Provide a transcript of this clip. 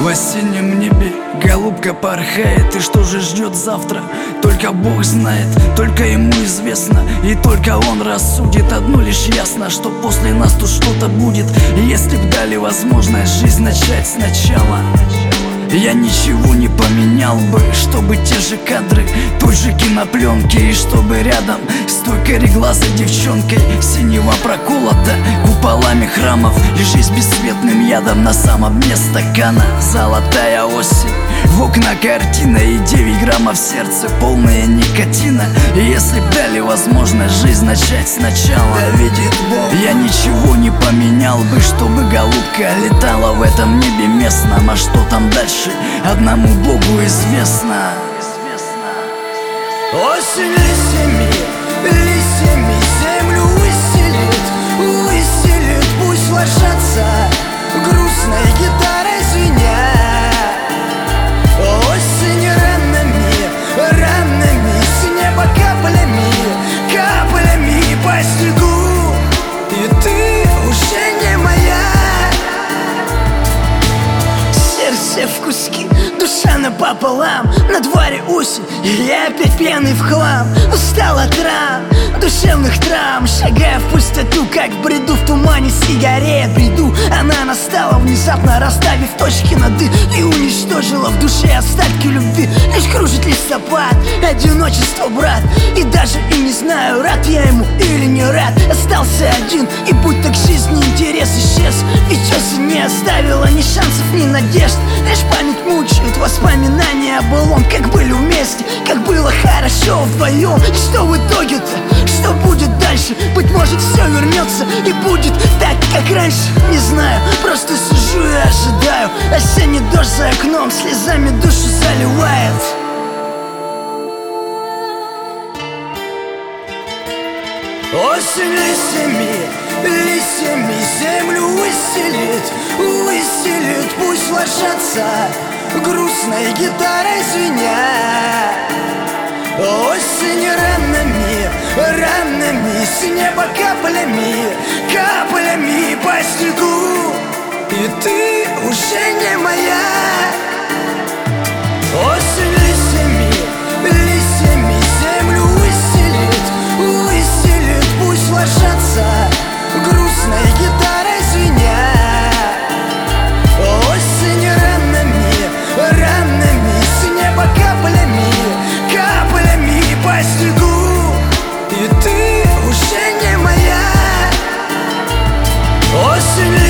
осеннем небе голубка порхает. И что же ждет завтра, только Бог знает, только Ему известно. И только Он рассудит. Одно лишь ясно, что после нас тут что-то будет. И если б дали возможность жизнь начать сначала, я ничего не поменял бы, чтобы те же кадры той же кинопленки. И чтобы рядом с той кореглазой девчонкой синева проколота куполами храмов, и жизнь бесцветным ядом на самом дне стакана. Золотая осень, в окна картина, и 9 граммов сердца полные никотина. И если б дали возможность жизнь начать сначала, да видит Бог, я ничего не поменял бы, чтобы голубка летала в этом небе местном. А что там дальше, одному Богу известно. Осень листьями землю выстелит, пусть ложатся грустной гитарой звеня. Осень ранами с неба каплями по снегу. И ты уже не моя. Сердце в куски, душа напополам. На дворе осень, и я опять пьяный в хлам. Устал от ран, душевных травм. Шагая в пустоту, как в бреду, в тумане сигарет бреду. Она настала, внезапно расставив точки над «и», и уничтожила в душе остатки любви. Лишь кружит листопад, одиночество, брат. И даже и не знаю, рад я ему или не рад. Остался один, и будь так жизни интерес исчез. Ведь осень не оставила ни шансов, ни надежд. Лишь память мучает, воспоминания о былом. Как были вместе, как было хорошо вдвоем. И что в итоге-то, что будет дальше? Быть может, все вернется и будет так, как раньше. Не знаю, просто сижу и ожидаю. Осенний дождь за окном слезами душу заливает. Осень листьями землю выстелит, пусть ложатся грустной гитарой звеня. Осень ранами с неба каплями по снегу. И ты уже не моя. Осень листьями землю выстелит, пусть ложатся грустной гитарой звеня. Осень ранами с неба каплями по снегу. И ты уже не моя. Осень